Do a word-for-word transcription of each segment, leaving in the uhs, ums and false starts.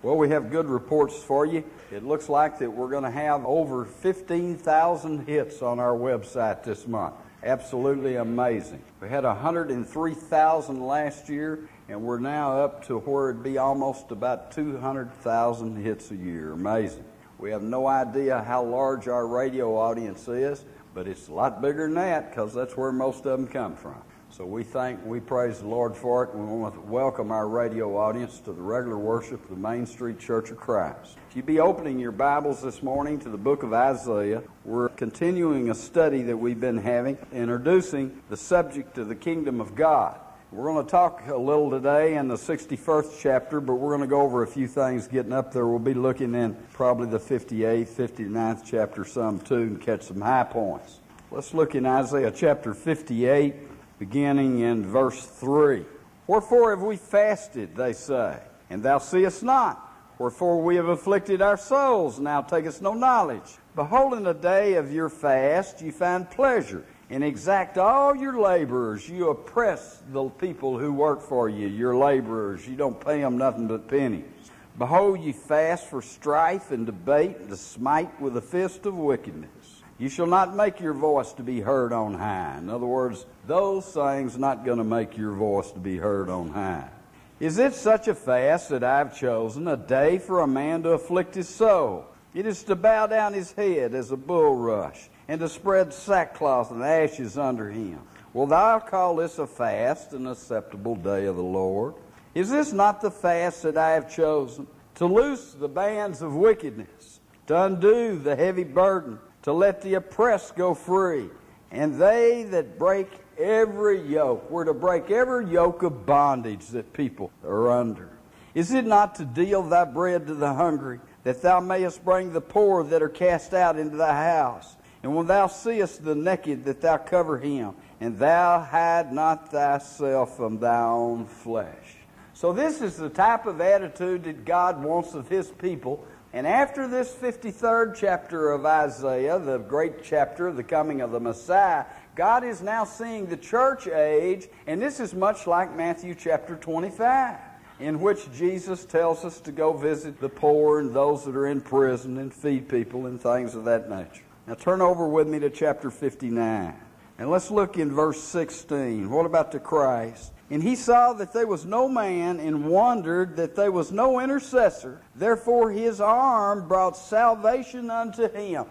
Well, we have good reports for you. It looks like that we're going to have over fifteen thousand hits on our website this month. Absolutely amazing. We had one hundred three thousand last year, and we're now up to where it'd be almost about two hundred thousand hits a year. Amazing. We have no idea how large our radio audience is, but it's a lot bigger than that because that's where most of them come from. So we thank, we praise the Lord for it, and we want to welcome our radio audience to the regular worship of the Main Street Church of Christ. If you be opening your Bibles this morning to the book of Isaiah, we're continuing a study that we've been having, introducing the subject of the kingdom of God. We're going to talk a little today in the sixty-first chapter, but we're going to go over a few things getting up there. We'll be looking in probably the fifty-eighth, fifty-ninth chapter some too, and catch some high points. Let's look in Isaiah chapter fifty-eight, beginning in verse three. Wherefore have we fasted, they say, and thou seest not? Wherefore we have afflicted our souls, now takest no knowledge. Behold, in the day of your fast you find pleasure, and exact all your laborers. You oppress the people who work for you, your laborers. You don't pay them nothing but pennies. Behold, you fast for strife and debate, and to smite with the fist of wickedness. You shall not make your voice to be heard on high. In other words, those things not going to make your voice to be heard on high. Is it such a fast that I've chosen, a day for a man to afflict his soul? It is to bow down his head as a bulrush, and to spread sackcloth and ashes under him. Wilt thou call this a fast, an acceptable day of the Lord? Is this not the fast that I have chosen? To loose the bands of wickedness, to undo the heavy burden, to let the oppressed go free, and they that break every yoke. We're to break every yoke of bondage that people are under. Is it not to deal thy bread to the hungry, that thou mayest bring the poor that are cast out into thy house? And when thou seest the naked, that thou cover him, and thou hide not thyself from thy own flesh. So this is the type of attitude that God wants of His people. And after this fifty-third chapter of Isaiah, the great chapter of the coming of the Messiah, God is now seeing the church age, and this is much like Matthew chapter twenty-five, in which Jesus tells us to go visit the poor and those that are in prison and feed people and things of that nature. Now turn over with me to chapter fifty-nine, and let's look in verse sixteen. What about the Christ? And he saw that there was no man, and wondered that there was no intercessor. Therefore his arm brought salvation unto him.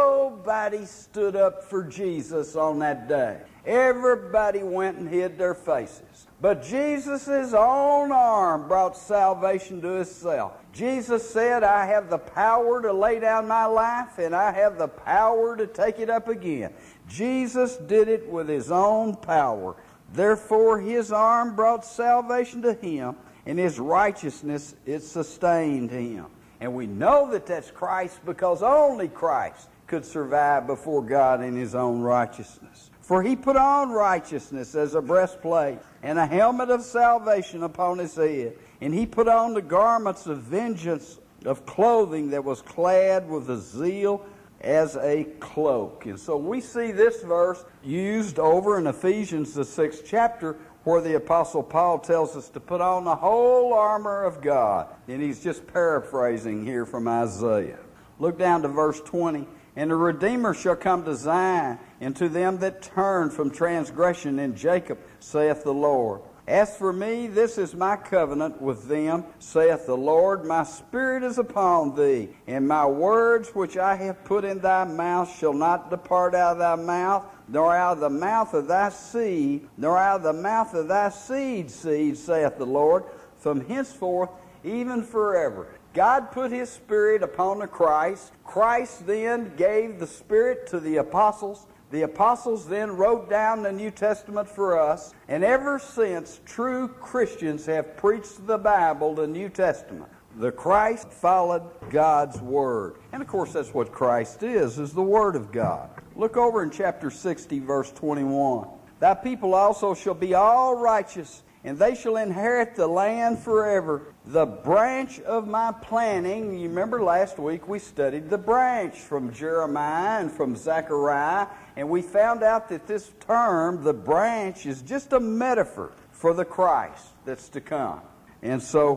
Nobody stood up for Jesus on that day. Everybody went and hid their faces. But Jesus' own arm brought salvation to Himself. Jesus said, I have the power to lay down my life, and I have the power to take it up again. Jesus did it with His own power. Therefore His arm brought salvation to him, and His righteousness, it sustained him. And we know that that's Christ, because only Christ could survive before God in His own righteousness. For He put on righteousness as a breastplate, and a helmet of salvation upon His head. And He put on the garments of vengeance, of clothing that was clad with the zeal as a cloak. And so we see this verse used over in Ephesians, the sixth chapter, where the Apostle Paul tells us to put on the whole armor of God. And he's just paraphrasing here from Isaiah. Look down to verse twenty. And the Redeemer shall come to Zion, and to them that turn from transgression in Jacob, saith the Lord. As for me, this is my covenant with them, saith the Lord. My spirit is upon thee, and my words which I have put in thy mouth shall not depart out of thy mouth, nor out of the mouth of thy seed, nor out of the mouth of thy seed seed, saith the Lord, from henceforth even forever. God put His Spirit upon the Christ. Christ then gave the Spirit to the apostles. The apostles then wrote down the New Testament for us, and ever since, true Christians have preached the Bible, the New Testament. The Christ followed God's Word. And of course, that's what Christ is, is the Word of God. Look over in chapter sixty, verse twenty-one. Thy people also shall be all righteous, and they shall inherit the land forever. The branch of my planting, you remember last week we studied the branch from Jeremiah and from Zechariah, and we found out that this term, the branch, is just a metaphor for the Christ that's to come. And so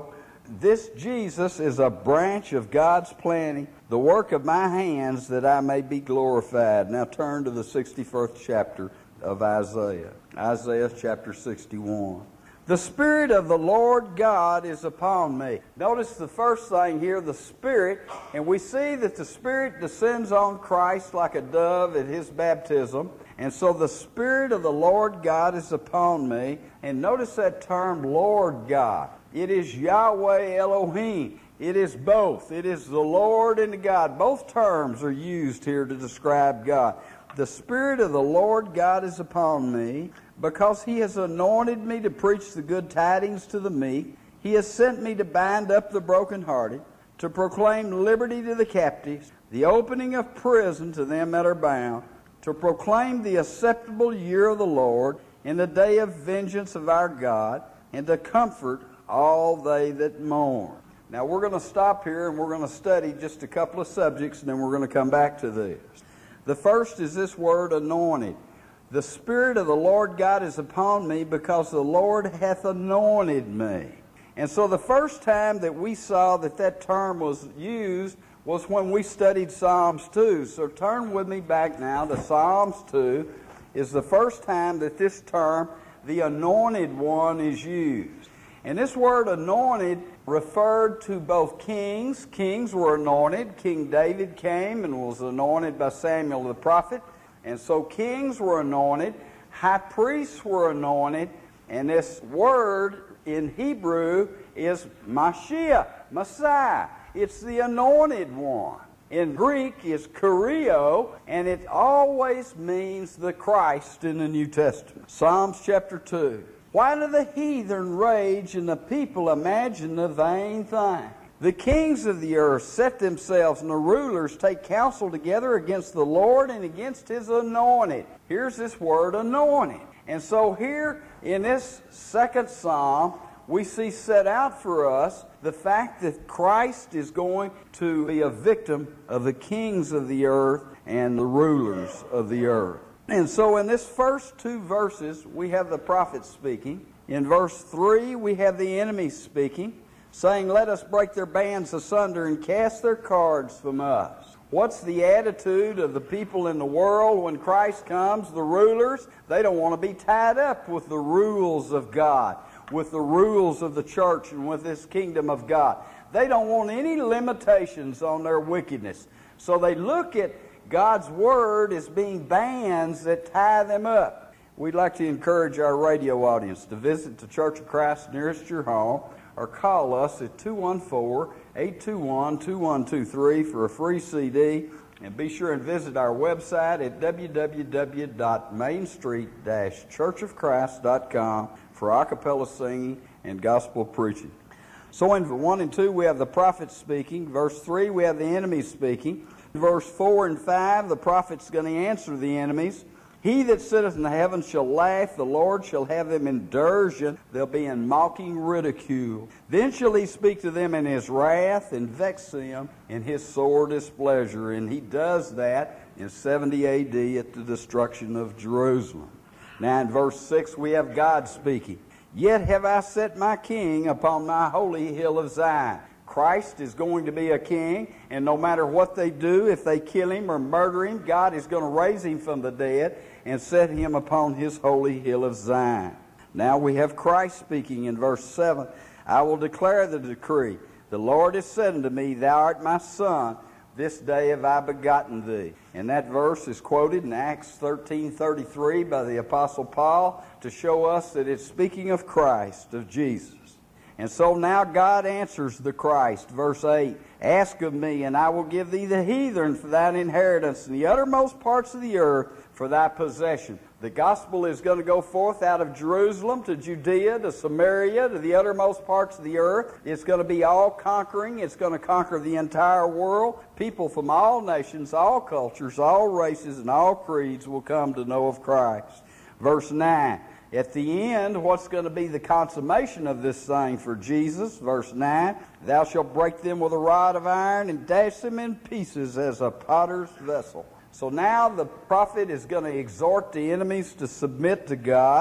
This Jesus is a branch of God's planting, the work of my hands, that I may be glorified. Now turn to the sixty-first chapter of Isaiah. Isaiah chapter sixty-one. The Spirit of the Lord God is upon me. Notice the first thing here, the Spirit, and we see that the Spirit descends on Christ like a dove at His baptism. And so the Spirit of the Lord God is upon me. And notice that term, Lord God. It is Yahweh Elohim. It is both. It is the Lord and the God. Both terms are used here to describe God. The Spirit of the Lord God is upon me, because He has anointed me to preach the good tidings to the meek. He has sent me to bind up the brokenhearted, to proclaim liberty to the captives, the opening of prison to them that are bound, to proclaim the acceptable year of the Lord, in the day of vengeance of our God, and to comfort all they that mourn. Now we're going to stop here and we're going to study just a couple of subjects, and then we're going to come back to this. The first is this word, anointed. The Spirit of the Lord God is upon me, because the Lord hath anointed me. And so the first time that we saw that that term was used was when we studied Psalms two. So turn with me back now to Psalms two. Is the first time that this term, the anointed one, is used. And this word anointed referred to both kings. Kings were anointed. King David came and was anointed by Samuel the prophet. And so kings were anointed. High priests were anointed. And this word in Hebrew is Mashiach, Messiah. It's the anointed one. In Greek is Kyrio, and it always means the Christ in the New Testament. Psalms chapter two. Why do the heathen rage and the people imagine the vain thing? The kings of the earth set themselves, and the rulers take counsel together against the Lord and against His anointed. Here's this word, anointed. And so here in this second psalm, we see set out for us the fact that Christ is going to be a victim of the kings of the earth and the rulers of the earth. And so in this first two verses, we have the prophet speaking. In verse three, we have the enemy speaking, saying, let us break their bands asunder and cast their cords from us. What's the attitude of the people in the world when Christ comes? The rulers, they don't want to be tied up with the rules of God, with the rules of the church and with this kingdom of God. They don't want any limitations on their wickedness. So they look at God's Word as being bands that tie them up. We'd like to encourage our radio audience to visit the Church of Christ nearest your home, or call us at two one four, eight two one, two one two three for a free C D. And be sure and visit our website at w w w dot main street dash church of christ dot com for a cappella singing and gospel preaching. So in one and two, we have the prophet speaking. Verse three, we have the enemy speaking. Verse four and five, the prophet's going to answer the enemies. He that sitteth in the heavens shall laugh, the Lord shall have them in derision, they'll be in mocking ridicule. Then shall he speak to them in his wrath, and vex them in his sore displeasure. And he does that in seventy A D at the destruction of Jerusalem. Now in verse six, we have God speaking. Yet have I set my king upon my holy hill of Zion. Christ is going to be a king, and no matter what they do, if they kill him or murder him, God is going to raise him from the dead and set him upon his holy hill of Zion. Now we have Christ speaking in verse seven. I will declare the decree. The Lord has said unto me, Thou art my son, this day have I begotten thee. And that verse is quoted in Acts thirteen thirty-three by the Apostle Paul to show us that it's speaking of Christ, of Jesus. And so now God answers the Christ. Verse eight, Ask of me, and I will give thee the heathen for thine inheritance, and the uttermost parts of the earth for thy possession. The gospel is going to go forth out of Jerusalem to Judea, to Samaria, to the uttermost parts of the earth. It's going to be all conquering. It's going to conquer the entire world. People from all nations, all cultures, all races, and all creeds will come to know of Christ. Verse nine. At the end, what's going to be the consummation of this thing for Jesus? Verse nine, Thou shalt break them with a rod of iron and dash them in pieces as a potter's vessel. So now the prophet is going to exhort the enemies to submit to God.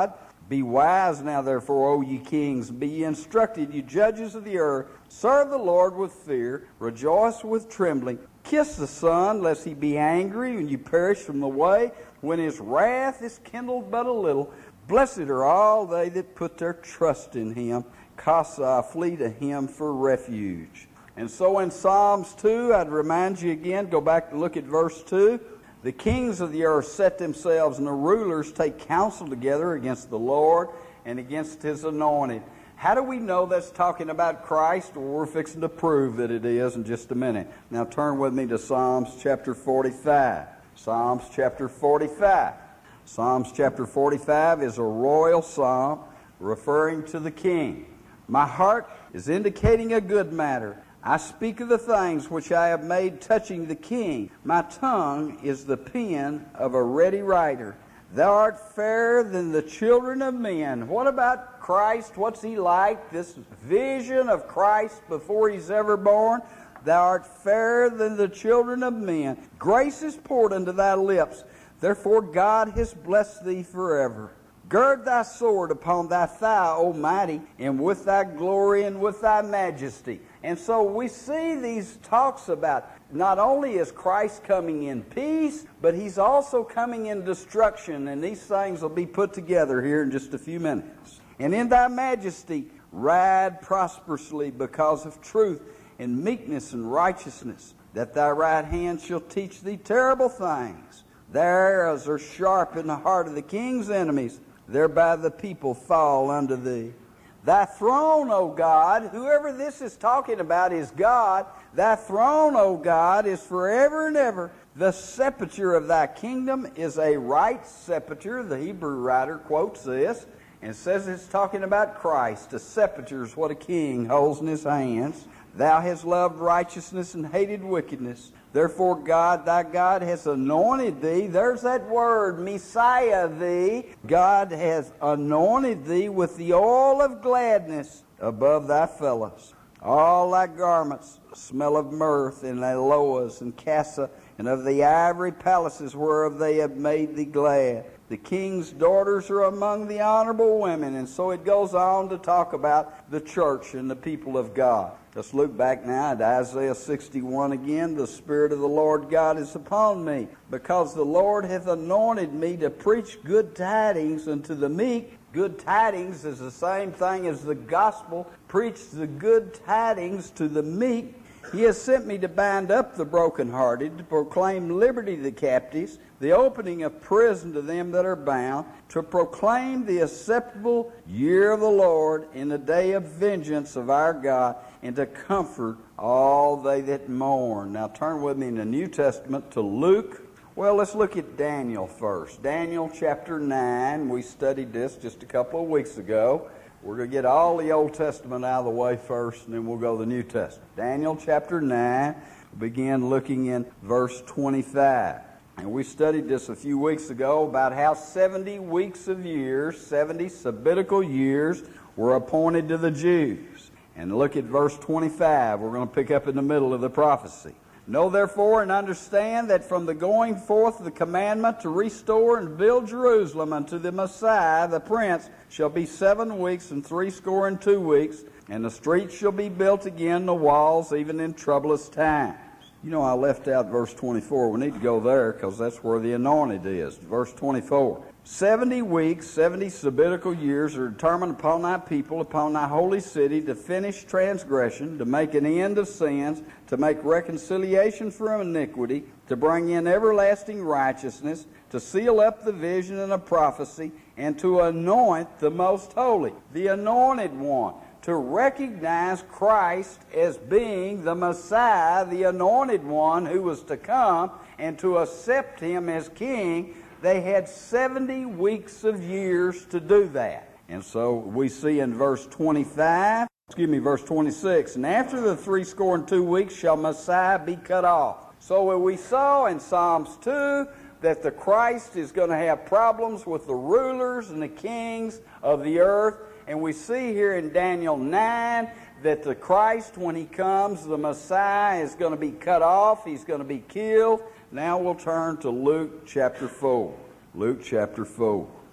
Be wise now, therefore, O ye kings, be ye instructed, ye judges of the earth. Serve the Lord with fear, rejoice with trembling. Kiss the Son, lest he be angry, and you perish from the way, when his wrath is kindled but a little. Blessed are all they that put their trust in him. Casa, flee to him for refuge. And so in Psalms two, I'd remind you again, go back and look at verse two. The kings of the earth set themselves, and the rulers take counsel together against the Lord and against his anointed. How do we know that's talking about Christ? Well, we're fixing to prove that it is in just a minute. Now turn with me to Psalms chapter forty-five. Psalms chapter forty-five. Psalms chapter forty-five is a royal psalm referring to the king. My heart is indicating a good matter. I speak of the things which I have made touching the king. My tongue is the pen of a ready writer. Thou art fairer than the children of men. What about Christ? What's he like? This vision of Christ before he's ever born. Thou art fairer than the children of men. Grace is poured into thy lips. Therefore God has blessed thee forever. Gird thy sword upon thy thigh, O mighty, and with thy glory and with thy majesty. And so we see these talks about not only is Christ coming in peace, but he's also coming in destruction. And these things will be put together here in just a few minutes. And in thy majesty ride prosperously because of truth and meekness and righteousness, that thy right hand shall teach thee terrible things. Thy arrows are sharp in the heart of the king's enemies. Thereby the people fall unto thee. Thy throne, O God, whoever this is talking about is God. Thy throne, O God, is forever and ever. The scepter of thy kingdom is a right scepter. The Hebrew writer quotes this and says it's talking about Christ. A scepter is what a king holds in his hands. Thou hast loved righteousness and hated wickedness. Therefore God, thy God, has anointed thee. There's that word, Messiah thee. God has anointed thee with the oil of gladness above thy fellows. All thy garments smell of mirth and aloes and cassia, and of the ivory palaces whereof they have made thee glad. The king's daughters are among the honorable women. And so it goes on to talk about the church and the people of God. Let's look back now at Isaiah sixty-one again. The Spirit of the Lord God is upon me, because the Lord hath anointed me to preach good tidings unto the meek. Good tidings is the same thing as the gospel. Preach the good tidings to the meek. He has sent me to bind up the brokenhearted, to proclaim liberty to the captives, the opening of prison to them that are bound, to proclaim the acceptable year of the Lord in the day of vengeance of our God, and to comfort all they that mourn. Now turn with me in the New Testament to Luke. Well, let's look at Daniel first. Daniel chapter nine. We studied this just a couple of weeks ago. We're going to get all the Old Testament out of the way first, and then we'll go to the New Testament. Daniel chapter nine, begin looking in verse twenty-five. And we studied this a few weeks ago about how seventy weeks of years, seventy sabbatical years, were appointed to the Jews. And look at verse twenty-five. We're going to pick up in the middle of the prophecy. Know therefore and understand that from the going forth of the commandment to restore and build Jerusalem unto the Messiah, the Prince, shall be seven weeks and threescore and two weeks, and the streets shall be built again, the walls, even in troublous times. You know, I left out verse twenty-four. We need to go there because that's where the anointed is. Verse twenty-four. Seventy weeks, seventy sabbatical years are determined upon thy people, upon thy holy city, to finish transgression, to make an end of sins, to make reconciliation for iniquity, to bring in everlasting righteousness, to seal up the vision and the prophecy, and to anoint the most holy, the anointed one, to recognize Christ as being the Messiah, the anointed one who was to come, and to accept him as king. They had seventy weeks of years to do that. And so we see in verse twenty-five, excuse me, verse twenty-six, and after the threescore and two weeks shall Messiah be cut off. So we saw in Psalms two that the Christ is going to have problems with the rulers and the kings of the earth. And we see here in Daniel nine that the Christ, when he comes, the Messiah, is going to be cut off. He's going to be killed. Now we'll turn to Luke chapter four. Luke chapter four.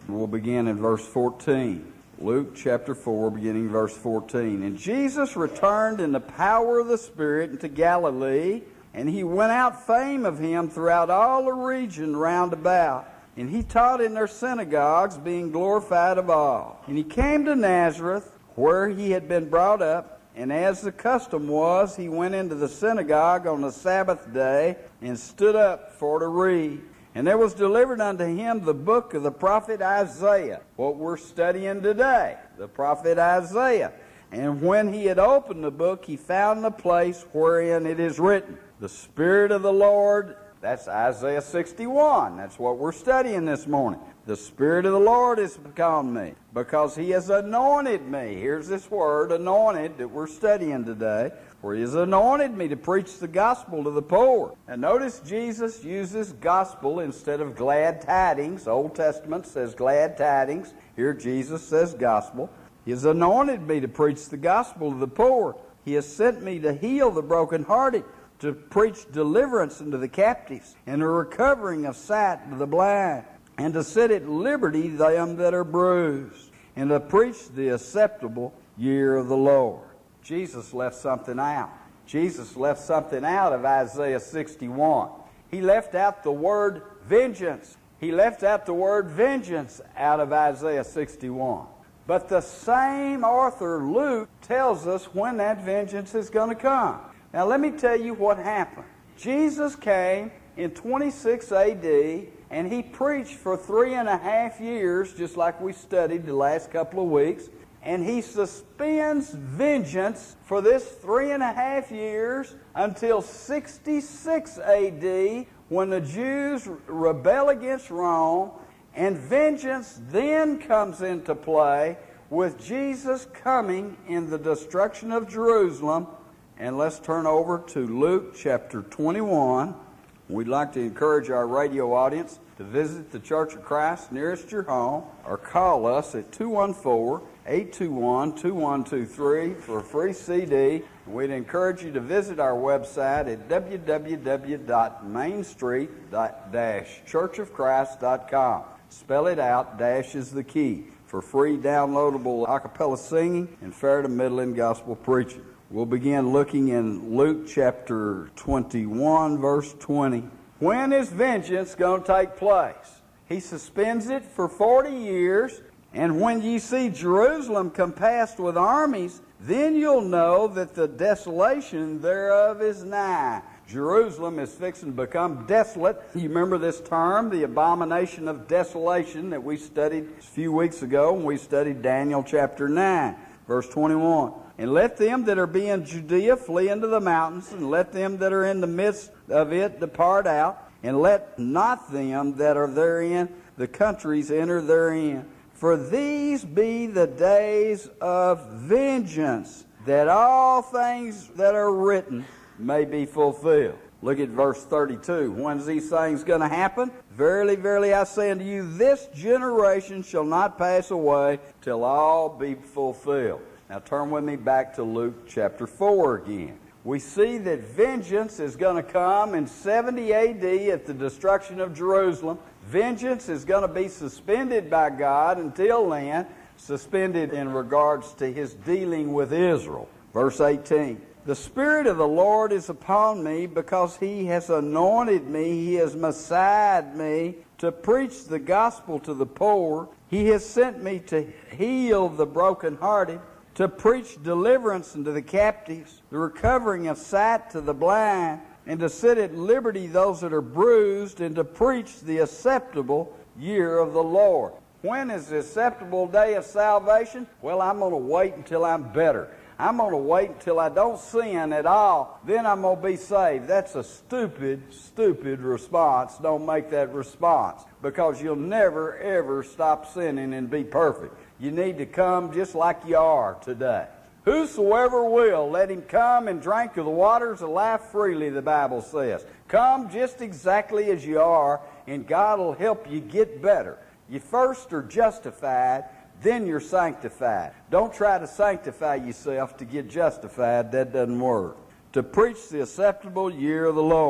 We'll begin in verse fourteen. Luke chapter four, beginning verse fourteen. And Jesus returned in the power of the Spirit into Galilee, and he went out fame of him throughout all the region round about. And he taught in their synagogues, being glorified of all. And he came to Nazareth, where he had been brought up, and as the custom was, he went into the synagogue on the Sabbath day, and stood up for to read. And there was delivered unto him the book of the prophet Isaiah, what we're studying today, the prophet Isaiah. And when he had opened the book, he found the place wherein it is written, The Spirit of the Lord, that's Isaiah sixty-one, that's what we're studying this morning. The Spirit of the Lord is upon me, because he has anointed me. Here's this word, anointed, that we're studying today. For he has anointed me to preach the gospel to the poor. And notice Jesus uses gospel instead of glad tidings. Old Testament says glad tidings. Here Jesus says gospel. He has anointed me to preach the gospel to the poor. He has sent me to heal the brokenhearted, to preach deliverance unto the captives, and the recovering of sight to the blind, and to set at liberty them that are bruised, and to preach the acceptable year of the Lord. Jesus left something out. Jesus left something out of Isaiah sixty-one. He left out the word vengeance. He left out the word vengeance out of Isaiah sixty-one. But the same author, Luke, tells us when that vengeance is going to come. Now let me tell you what happened. Jesus came in twenty-six A D, and he preached for three and a half years, just like we studied the last couple of weeks. And he suspends vengeance for this three and a half years until sixty-six A D, when the Jews rebel against Rome, and vengeance then comes into play with Jesus coming in the destruction of Jerusalem. And let's turn over to Luke chapter twenty-one. We'd like to encourage our radio audience to visit the Church of Christ nearest your home, or call us at two one four, eight two one, two one two three for a free C D. We'd encourage you to visit our website at w w w dot main street dash church of christ dot com. Spell it out, dash is the key, for free downloadable a cappella singing and fair to middling gospel preaching. We'll begin looking in Luke chapter twenty-one, verse twenty. When is vengeance going to take place? He suspends it for forty years, and when ye see Jerusalem compassed with armies, then you'll know that the desolation thereof is nigh. Jerusalem is fixing to become desolate. You remember this term, the abomination of desolation, that we studied a few weeks ago when we studied Daniel chapter nine, verse twenty-one. And let them that are be in Judea flee into the mountains, and let them that are in the midst of it depart out, and let not them that are therein the countries enter therein. For these be the days of vengeance, that all things that are written may be fulfilled. Look at verse thirty-two. When's these things going to happen? Verily, verily, I say unto you, this generation shall not pass away till all be fulfilled. Now turn with me back to Luke chapter four again. We see that vengeance is going to come in seventy A D at the destruction of Jerusalem. Vengeance is going to be suspended by God until then, suspended in regards to his dealing with Israel. Verse eighteen. The Spirit of the Lord is upon me, because he has anointed me, he has messiahed me to preach the gospel to the poor. He has sent me to heal the brokenhearted, to preach deliverance unto the captives, the recovering of sight to the blind, and to set at liberty those that are bruised, and to preach the acceptable year of the Lord. When is the acceptable day of salvation? Well, I'm going to wait until I'm better. I'm going to wait until I don't sin at all. Then I'm going to be saved. That's a stupid, stupid response. Don't make that response, because you'll never, ever stop sinning and be perfect. You need to come just like you are today. Whosoever will, let him come and drink of the waters of life freely, the Bible says. Come just exactly as you are, and God will help you get better. You first are justified, then you're sanctified. Don't try to sanctify yourself to get justified. That doesn't work. To preach the acceptable year of the Lord.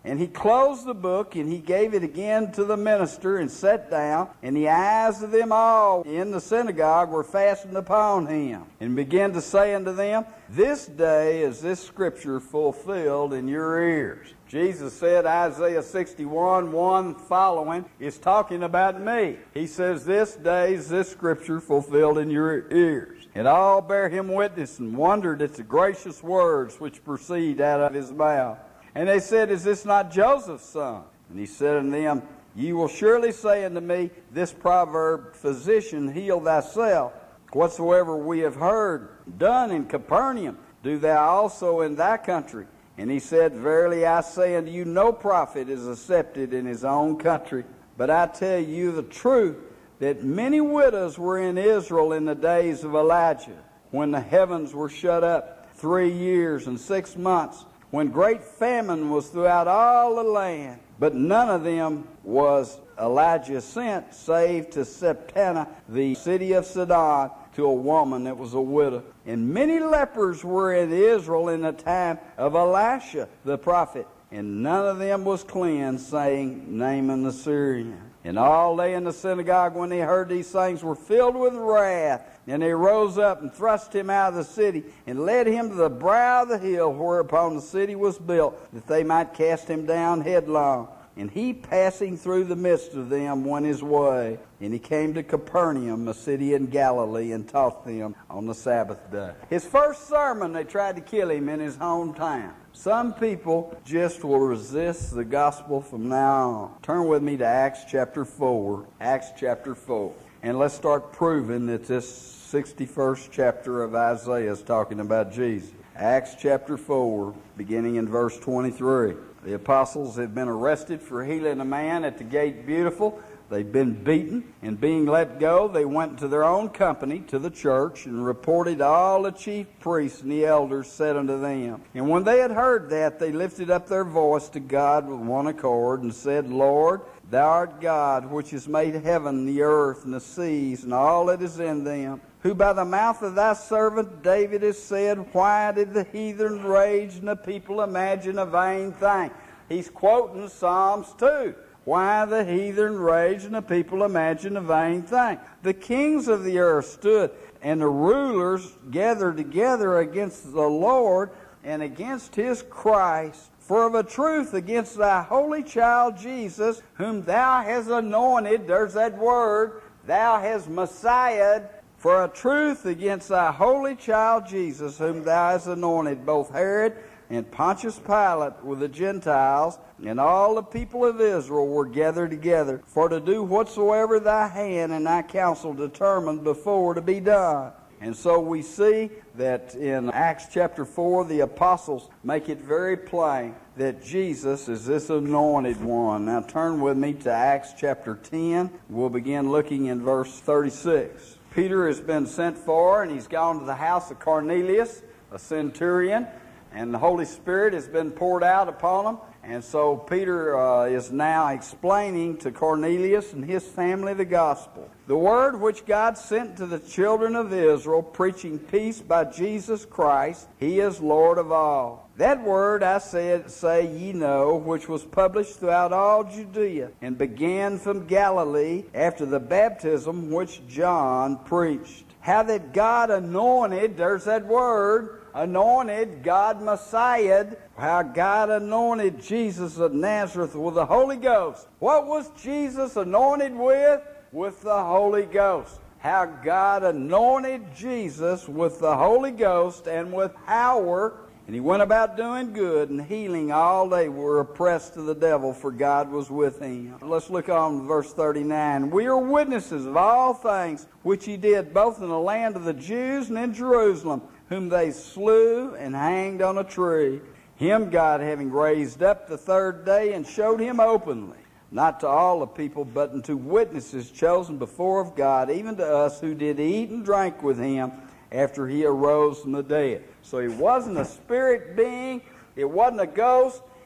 And he closed the book, and he gave it again to the minister, and sat down. And the eyes of them all in the synagogue were fastened upon him, and began to say unto them, This day is this scripture fulfilled in your ears. Jesus said, Isaiah sixty-one, one following, is talking about me. He says, This day is this scripture fulfilled in your ears. And all bare him witness, and wondered at the gracious words which proceed out of his mouth. And they said, Is this not Joseph's son? And he said unto them, Ye will surely say unto me, This proverb, Physician, heal thyself. Whatsoever we have heard done in Capernaum, do thou also in thy country. And he said, Verily I say unto you, no prophet is accepted in his own country. But I tell you the truth, that many widows were in Israel in the days of Elijah, when the heavens were shut up three years and six months, when great famine was throughout all the land. But none of them was Elijah sent, save to Septana, the city of Sidon, to a woman that was a widow. And many lepers were in Israel in the time of Elisha the prophet, and none of them was cleansed, saying, Naaman the Syrian. And all they in the synagogue, when they heard these things, were filled with wrath. And they rose up and thrust him out of the city, and led him to the brow of the hill whereupon the city was built, that they might cast him down headlong. And he, passing through the midst of them, went his way. And he came to Capernaum, a city in Galilee, and taught them on the Sabbath day. His first sermon, they tried to kill him in his hometown. Some people just will resist the gospel from now on. Turn with me to Acts chapter four. Acts chapter four. And let's start proving that this sixty-first chapter of Isaiah is talking about Jesus. Acts chapter four, beginning in verse twenty-three. The apostles had been arrested for healing a man at the Gate Beautiful. They'd been beaten, and being let go, they went to their own company, to the church, and reported all the chief priests and the elders said unto them. And when they had heard that, they lifted up their voice to God with one accord, and said, Lord, thou art God, which has made heaven, the earth, and the seas, and all that is in them, who by the mouth of thy servant David has said, Why did the heathen rage and the people imagine a vain thing? He's quoting Psalms two. Why the heathen rage and the people imagine a vain thing? The kings of the earth stood, and the rulers gathered together against the Lord and against his Christ. For of a truth against thy holy child Jesus, whom thou hast anointed, there's that word, thou hast Messiahed, for a truth against thy holy child Jesus, whom thou hast anointed, both Herod and Pontius Pilate with the Gentiles, and all the people of Israel were gathered together, for to do whatsoever thy hand and thy counsel determined before to be done. And so we see that in Acts chapter four, the apostles make it very plain that Jesus is this anointed one. Now turn with me to Acts chapter ten. We'll begin looking in verse thirty-six. Peter has been sent for, and he's gone to the house of Cornelius, a centurion, and the Holy Spirit has been poured out upon him. And so Peter uh, is now explaining to Cornelius and his family the gospel. The word which God sent to the children of Israel, preaching peace by Jesus Christ, he is Lord of all. That word I said, say ye know, which was published throughout all Judea, and began from Galilee after the baptism which John preached. How that God anointed, there's that word, anointed, God Messiahed, how God anointed Jesus of Nazareth with the Holy Ghost. What was Jesus anointed with? With the Holy Ghost. How God anointed Jesus with the Holy Ghost and with power. And he went about doing good and healing all they were oppressed of the devil, for God was with him. Let's look on to verse thirty-nine. We are witnesses of all things which he did, both in the land of the Jews and in Jerusalem, whom they slew and hanged on a tree. Him God having raised up the third day, and showed him openly, not to all the people, but unto witnesses chosen before of God, even to us who did eat and drank with him after he arose from the dead. So he wasn't a spirit being, it wasn't a ghost,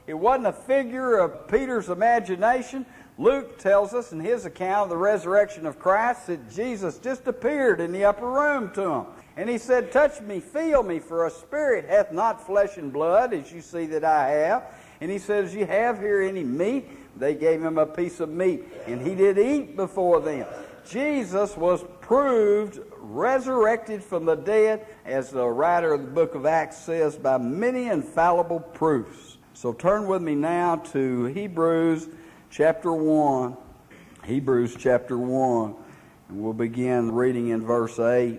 It wasn't a figure of Peter's imagination. Luke tells us in his account of the resurrection of Christ that Jesus just appeared in the upper room to him. And he said, touch me, feel me, for a spirit hath not flesh and blood, as you see that I have. And he says, you have here any meat? They gave him a piece of meat, and he did eat before them. Jesus was proved resurrected from the dead, as the writer of the book of Acts says, by many infallible proofs. So turn with me now to Hebrews chapter one. Hebrews chapter one. And we'll begin reading in verse eight.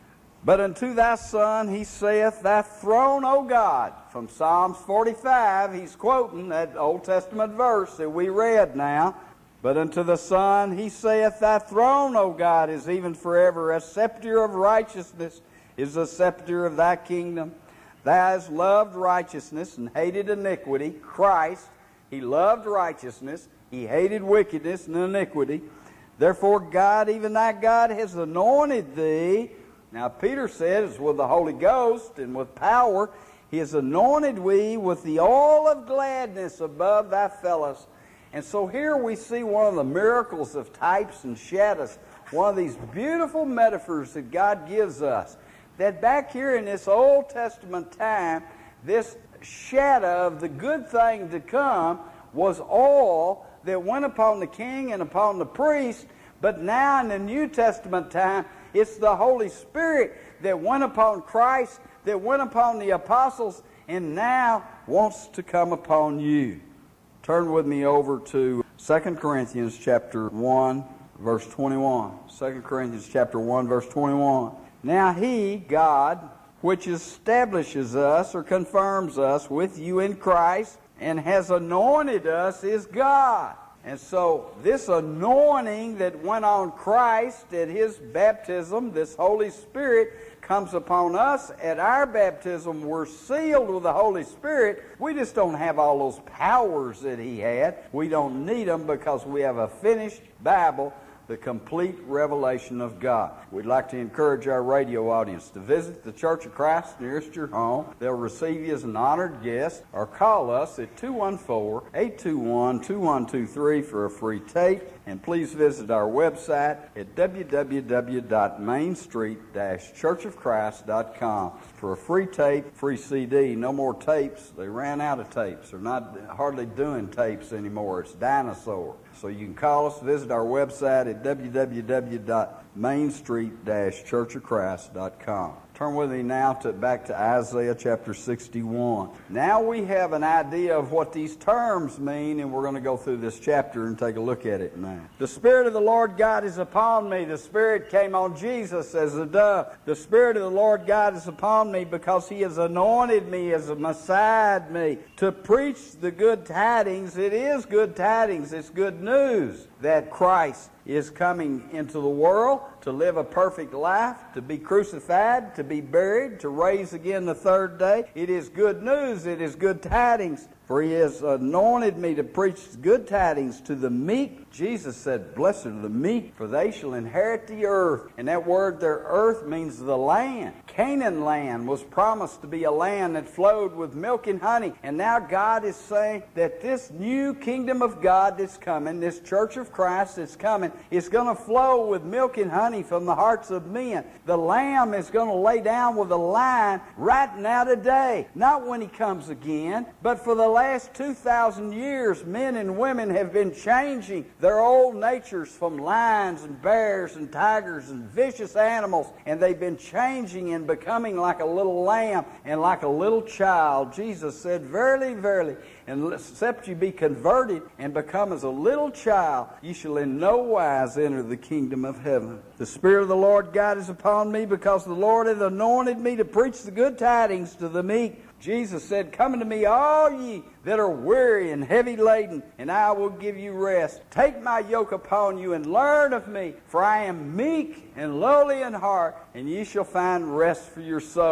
But unto thy Son he saith, thy throne, O God. From Psalms forty-five, he's quoting that Old Testament verse that we read now. But unto the Son he saith, thy throne, O God, is even forever. A scepter of righteousness is the scepter of thy kingdom. Thou hast loved righteousness and hated iniquity. Christ, he loved righteousness. He hated wickedness and iniquity. Therefore God, even thy God, has anointed thee. Now Peter says, with the Holy Ghost and with power, he has anointed thee with the oil of gladness above thy fellows. And so here we see one of the miracles of types and shadows, one of these beautiful metaphors that God gives us. That back here in this Old Testament time, this shadow of the good thing to come was oil that went upon the king and upon the priest. But now in the New Testament time, it's the Holy Spirit that went upon Christ, that went upon the apostles, and now wants to come upon you. Turn with me over to Second Corinthians chapter one, verse twenty-one. Second Corinthians chapter one, verse twenty-one. Now he, God, which establishes us or confirms us with you in Christ and has anointed us, is God. And so this anointing that went on Christ at his baptism, this Holy Spirit, comes upon us at our baptism. We're sealed with the Holy Spirit. We just don't have all those powers that he had. We don't need them because we have a finished Bible, the complete revelation of God. We'd like to encourage our radio audience to visit the Church of Christ nearest your home. They'll receive you as an honored guest, or call us at two one four, eight two one, two one two three for a free tape. And please visit our website at w w w dot main street dash church of christ dot com for a free tape, free C D. No more tapes. They ran out of tapes. They're not hardly doing tapes anymore. It's dinosaur. So you can call us, visit our website at w w w dot main street dash church of christ dot com. Turn with me now to back to Isaiah chapter sixty-one. Now we have an idea of what these terms mean, and we're going to go through this chapter and take a look at it now. The Spirit of the Lord God is upon me. The Spirit came on Jesus as a dove. The Spirit of the Lord God is upon me because he has anointed me as a Messiah me to preach the good tidings. It is good tidings. It's good news that Christ is coming into the world to live a perfect life, to be crucified, to be buried, to raise again the third day. It is good news. It is good tidings. For he has anointed me to preach good tidings to the meek. Jesus said, blessed are the meek, for they shall inherit the earth. And that word there, earth, means the land. Canaan land was promised to be a land that flowed with milk and honey. And now God is saying that this new kingdom of God that's coming, this church of Christ that's coming, is going to flow with milk and honey from the hearts of men. The Lamb is going to lay down with the lion right now today. Not when he comes again, but for the last two thousand years, men and women have been changing their old natures from lions and bears and tigers and vicious animals, and they've been changing and becoming like a little lamb and like a little child. Jesus said, verily, verily, except you be converted and become as a little child, you shall in no wise enter the kingdom of heaven. The Spirit of the Lord God is upon me because the Lord hath anointed me to preach the good tidings to the meek. Jesus said, come unto me, all ye that are weary and heavy laden, and I will give you rest. Take my yoke upon you and learn of me, for I am meek and lowly in heart, and ye shall find rest for your soul.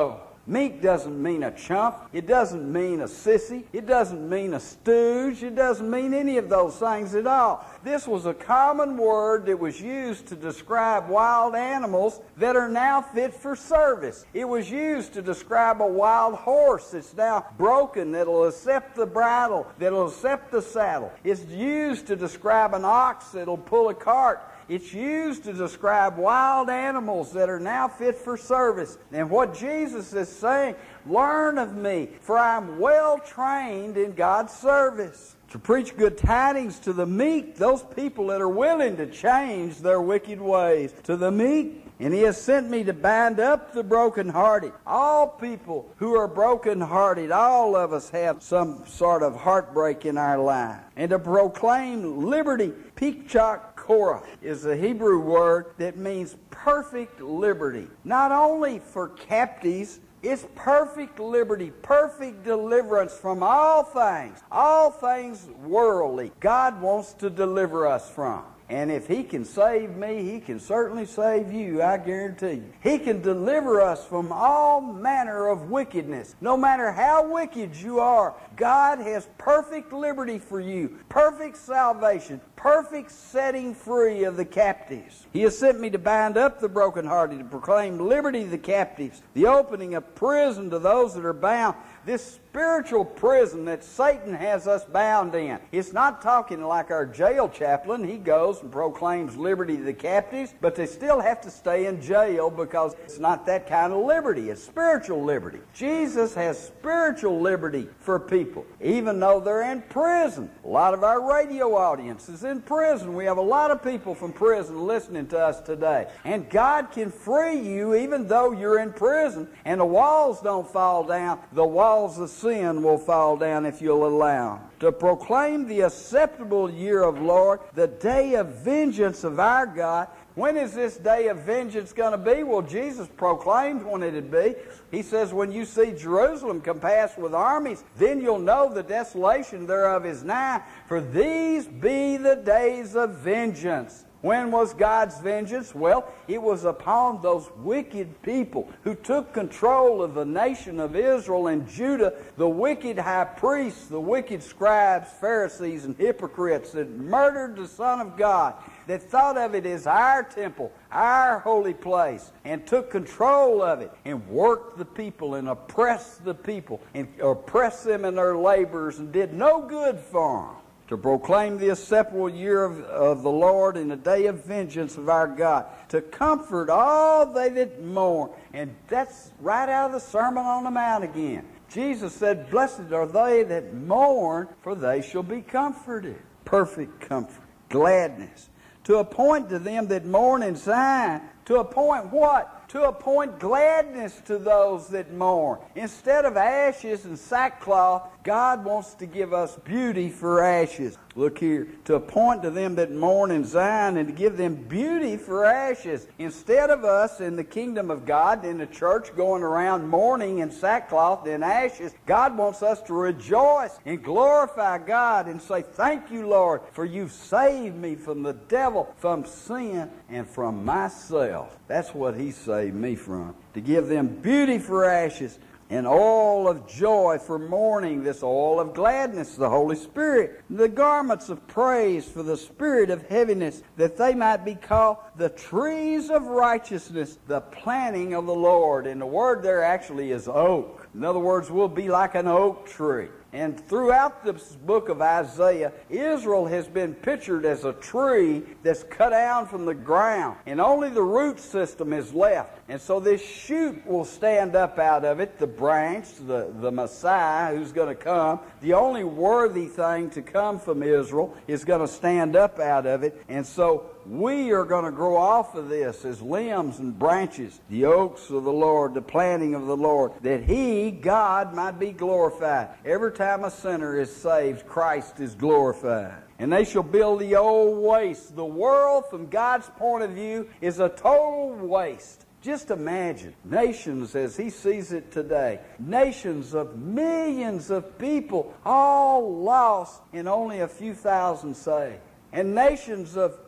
Meek doesn't mean a chump. It doesn't mean a sissy. It doesn't mean a stooge. It doesn't mean any of those things at all. This was a common word that was used to describe wild animals that are now fit for service. It was used to describe a wild horse that's now broken, that'll accept the bridle, that'll accept the saddle. It's used to describe an ox that'll pull a cart. It's used to describe wild animals that are now fit for service. And what Jesus is saying, learn of me, for I'm well trained in God's service. To preach good tidings to the meek, those people that are willing to change their wicked ways. To the meek, and he has sent me to bind up the brokenhearted. All people who are brokenhearted, all of us have some sort of heartbreak in our life. And to proclaim liberty. Pikchak Korah is a Hebrew word that means perfect liberty. Not only for captives, it's perfect liberty, perfect deliverance from all things, all things worldly. God wants to deliver us from. And if He can save me, He can certainly save you, I guarantee you. He can deliver us from all manner of wickedness. No matter how wicked you are, God has perfect liberty for you, perfect salvation, perfect setting free of the captives. He has sent me to bind up the brokenhearted, to proclaim liberty to the captives, the opening of prison to those that are bound. This spiritual prison that Satan has us bound in. It's not talking like our jail chaplain. He goes and proclaims liberty to the captives, but they still have to stay in jail because it's not that kind of liberty. It's spiritual liberty. Jesus has spiritual liberty for people, even though they're in prison. A lot of our radio audience is in prison. We have a lot of people from prison listening to us today. And God can free you even though you're in prison and the walls don't fall down. The walls of sin will fall down if you'll allow them. To proclaim the acceptable year of Lord, the day of vengeance of our God. When is this day of vengeance going to be? Well, Jesus proclaimed when it'd be. He says, when you see Jerusalem compassed with armies, then you'll know the desolation thereof is nigh. For these be the days of vengeance. When was God's vengeance? Well, it was upon those wicked people who took control of the nation of Israel and Judah, the wicked high priests, the wicked scribes, Pharisees, and hypocrites that murdered the Son of God, that thought of it as our temple, our holy place, and took control of it and worked the people and oppressed the people and oppressed them in their labors and did no good for them. To proclaim the acceptable year of, of the Lord and the day of vengeance of our God, to comfort all they that mourn. And that's right out of the Sermon on the Mount again. Jesus said, blessed are they that mourn, for they shall be comforted. Perfect comfort, gladness. To appoint to them that mourn in Zion, to appoint what? To appoint gladness to those that mourn. Instead of ashes and sackcloth, God wants to give us beauty for ashes. Look here. To appoint to them that mourn in Zion and to give them beauty for ashes. Instead of us in the kingdom of God, in the church, going around mourning in sackcloth and ashes, God wants us to rejoice and glorify God and say, thank you, Lord, for you've saved me from the devil, from sin, and from myself. That's what He saved me from. To give them beauty for ashes and oil of joy for mourning, this oil of gladness, the Holy Spirit, the garments of praise for the spirit of heaviness, that they might be called the trees of righteousness, the planting of the Lord. And the word there actually is oak. In other words, we'll be like an oak tree. And throughout this book of Isaiah, Israel has been pictured as a tree that's cut down from the ground, and only the root system is left. And so this shoot will stand up out of it, the branch, the, the Messiah who's going to come. The only worthy thing to come from Israel is going to stand up out of it. And so we are going to grow off of this as limbs and branches, the oaks of the Lord, the planting of the Lord, that He, God, might be glorified. Every time a sinner is saved, Christ is glorified. And they shall build the old waste. The world, from God's point of view, is a total waste. Just imagine, nations as He sees it today, nations of millions of people, all lost and only a few thousand saved. And nations of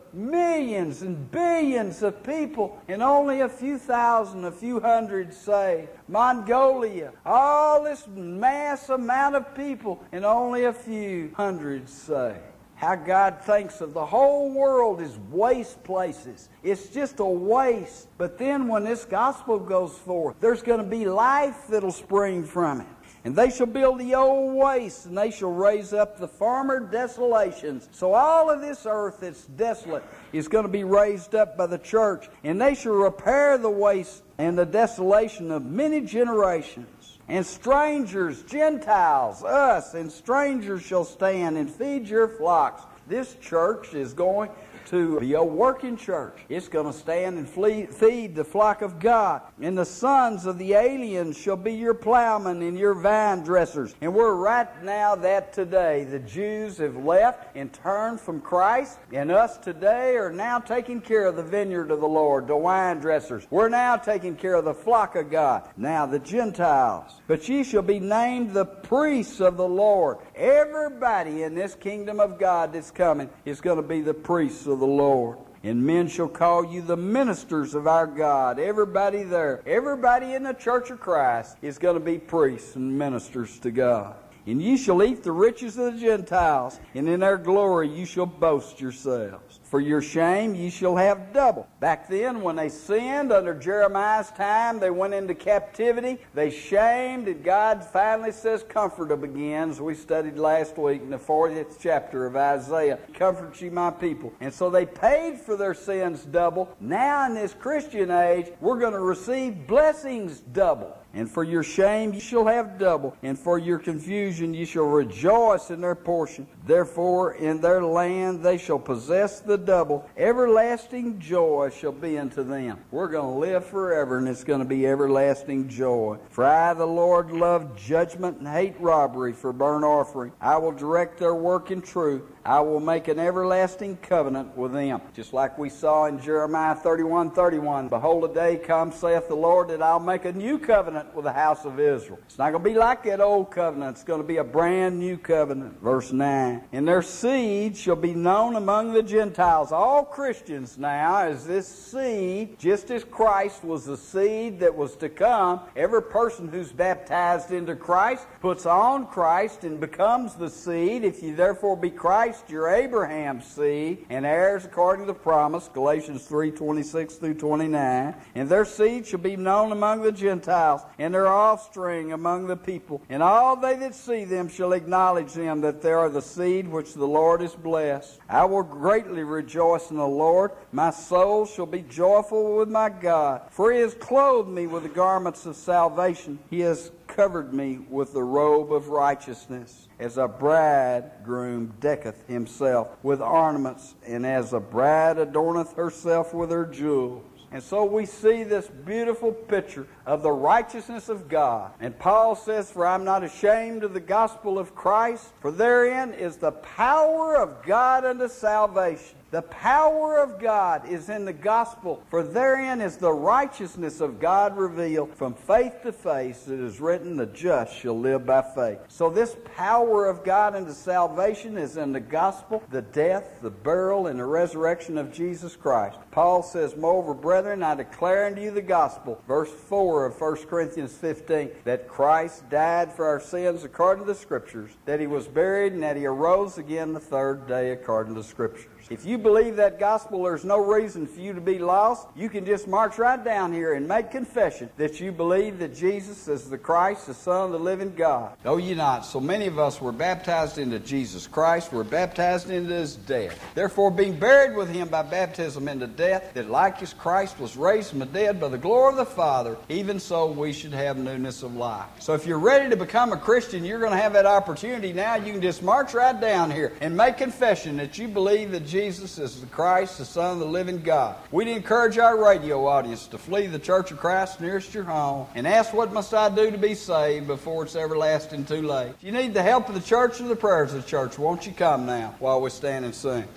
millions and billions of people and only a few thousand, a few hundred saved. Mongolia, all this mass amount of people and only a few hundred saved. How God thinks of the whole world as waste places. It's just a waste. But then when this gospel goes forth, there's going to be life that'll spring from it. And they shall build the old wastes, and they shall raise up the former desolations. So all of this earth that's desolate is going to be raised up by the church. And they shall repair the waste and the desolation of many generations. And strangers, Gentiles, us, and strangers shall stand and feed your flocks. This church is going to be a working church. It's going to stand and flee, feed the flock of God. And the sons of the aliens shall be your plowmen and your vine dressers. And we're right now that today. The Jews have left and turned from Christ. And us today are now taking care of the vineyard of the Lord, the wine dressers. We're now taking care of the flock of God. Now the Gentiles. But ye shall be named the priests of the Lord. Everybody in this kingdom of God that's coming is going to be the priests of the Lord. And men shall call you the ministers of our God. Everybody there, everybody in the church of Christ is going to be priests and ministers to God. And ye shall eat the riches of the Gentiles, and in their glory you shall boast yourselves. For your shame ye shall have double. Back then, when they sinned under Jeremiah's time, they went into captivity. They shamed, and God finally says, comfort them again, as we studied last week in the fortieth chapter of Isaiah. Comfort ye my people. And so they paid for their sins double. Now in this Christian age, we're going to receive blessings double. And for your shame ye shall have double, and for your confusion ye shall rejoice in their portion. Therefore in their land they shall possess the double. Everlasting joy shall be unto them. We're going to live forever, and it's going to be everlasting joy. For I, the Lord, love judgment and hate robbery for burnt offering. I will direct their work in truth. I will make an everlasting covenant with them. Just like we saw in Jeremiah thirty-one thirty-one. Behold, a day comes, saith the Lord, that I'll make a new covenant with the house of Israel. It's not going to be like that old covenant. It's going to be a brand new covenant. Verse nine. And their seed shall be known among the Gentiles. All Christians now is this seed, just as Christ was the seed that was to come. Every person who's baptized into Christ puts on Christ and becomes the seed. If you therefore be Christ, you're Abraham's seed and heirs according to the promise, Galatians three twenty-six through twenty-nine. And their seed shall be known among the Gentiles, and their offspring among the people. And all they that see them shall acknowledge them, that they are the seed which the Lord has blessed. I will greatly rejoice in the Lord. My soul shall be joyful with my God. For he has clothed me with the garments of salvation. He has covered me with the robe of righteousness, as a bridegroom decketh himself with ornaments, and as a bride adorneth herself with her jewels. And so we see this beautiful picture of the righteousness of God. And Paul says, for I'm not ashamed of the gospel of Christ, for therein is the power of God unto salvation. The power of God is in the gospel, for therein is the righteousness of God revealed from faith to faith. It is written, the just shall live by faith. So this power of God unto salvation is in the gospel, the death, the burial, and the resurrection of Jesus Christ. Paul says, moreover, brethren, I declare unto you the gospel, verse four of First Corinthians fifteen, that Christ died for our sins according to the Scriptures, that he was buried, and that he arose again the third day according to the Scriptures. If you believe that gospel, there's no reason for you to be lost. You can just march right down here and make confession that you believe that Jesus is the Christ, the Son of the living God. No, you not. So many of us were baptized into Jesus Christ. We're baptized into his death. Therefore, being buried with him by baptism into death, that like as Christ was raised from the dead by the glory of the Father, even so we should have newness of life. So if you're ready to become a Christian, you're going to have that opportunity now. You can just march right down here and make confession that you believe that Jesus Jesus is the Christ, the Son of the living God. We'd encourage our radio audience to flee the Church of Christ nearest your home and ask, what must I do to be saved, before it's everlasting too late. If you need the help of the church or the prayers of the church, won't you come now while we stand and sing?